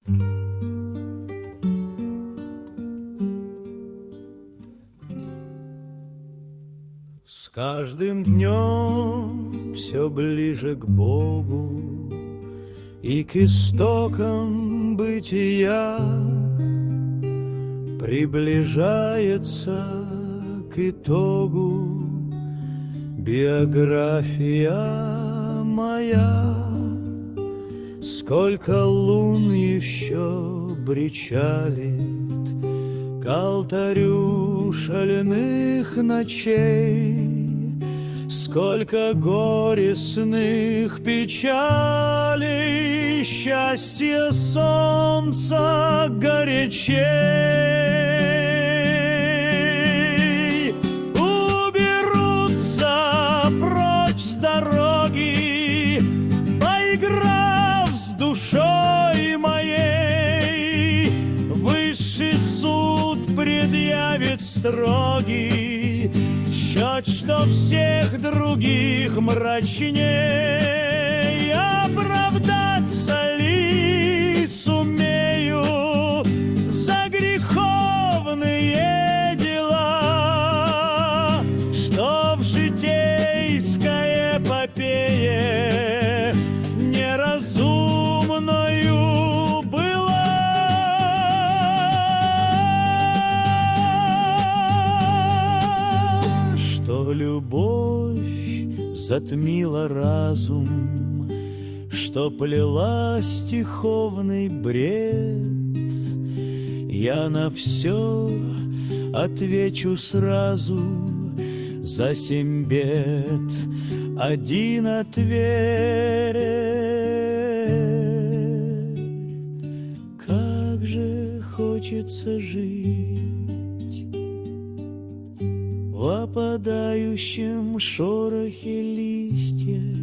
С каждым днем все ближе к Богу и к истокам бытия приближается к итогу биография моя. Сколько лун еще бричалит к алтарю шальных ночей, сколько горестных печалей, счастье солнца горячей. Уберутся прочь с дороги, поиграв с душой моей, высший суд предъявит строгий счет, что всех других мрачней. Оправдаться ли сумею за греховные дела, что в житейской эпопее неразумною была? Что любовь затмила разум, что плела стиховный бред, я на все отвечу сразу: за 7 бед один ответ. Как же хочется жить в опадающем шорохе листьев,